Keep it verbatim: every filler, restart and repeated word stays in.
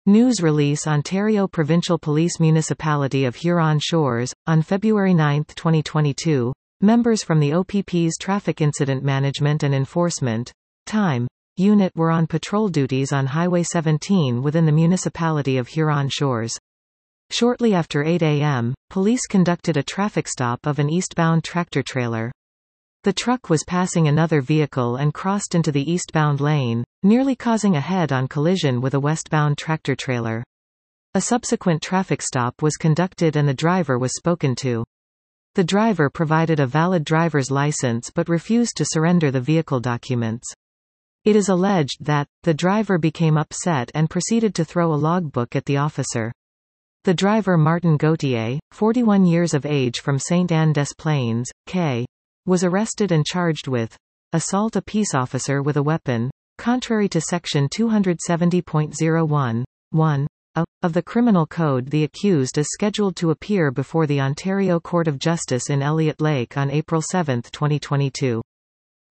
News release Ontario Provincial Police Municipality of Huron Shores, on February ninth twenty twenty-two, members from the O P P's Traffic Incident Management and Enforcement Time Unit were on patrol duties on Highway seventeen within the municipality of Huron Shores. Shortly after eight a m, police conducted a traffic stop of an eastbound tractor-trailer. The truck was passing another vehicle and crossed into the eastbound lane, nearly causing a head-on collision with a westbound tractor-trailer. A subsequent traffic stop was conducted and the driver was spoken to. The driver provided a valid driver's license but refused to surrender the vehicle documents. It is alleged that, the driver became upset and proceeded to throw a logbook at the officer. The driver Martin Gauthier, forty-one years of age from Saint Anne des Plaines, K. was arrested and charged with assault a peace officer with a weapon, contrary to Section two seventy point oh one, one a, of the Criminal Code. The accused is scheduled to appear before the Ontario Court of Justice in Elliott Lake on April seventh twenty twenty-two.